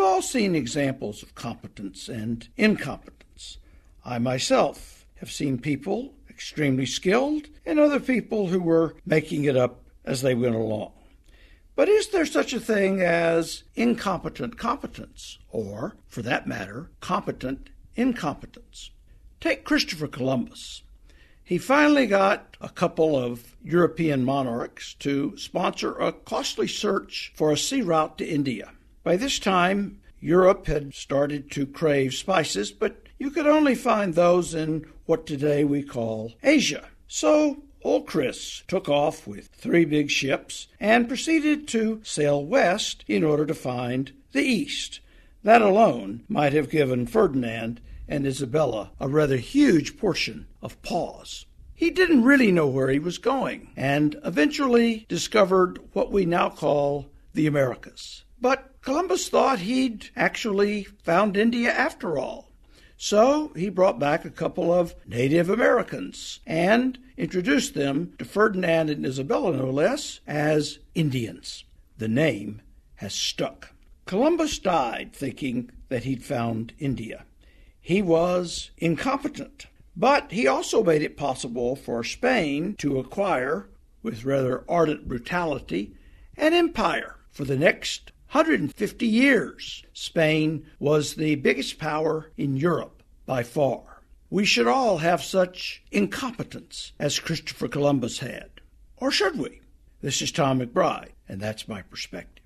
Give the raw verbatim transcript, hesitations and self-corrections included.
all seen examples of competence and incompetence. I myself have seen people extremely skilled and other people who were making it up as they went along. But is there such a thing as incompetent competence, or, for that matter, competent incompetence? Take Christopher Columbus. He finally got a couple of European monarchs to sponsor a costly search for a sea route to India. By this time, Europe had started to crave spices, but you could only find those in what today we call Asia. So old Chris took off with three big ships and proceeded to sail west in order to find the east. That alone might have given Ferdinand and Isabella a rather huge portion of pause. He didn't really know where he was going, and eventually discovered what we now call the Americas. But Columbus thought he'd actually found India after all. So he brought back a couple of Native Americans and introduced them to Ferdinand and Isabella, no less, as Indians. The name has stuck. Columbus died thinking that he'd found India. He was incompetent, but he also made it possible for Spain to acquire, with rather ardent brutality, an empire. For the next one hundred fifty years, Spain was the biggest power in Europe by far. We should all have such incompetence as Christopher Columbus had. Or should we? This is Tom McBride, and that's my perspective.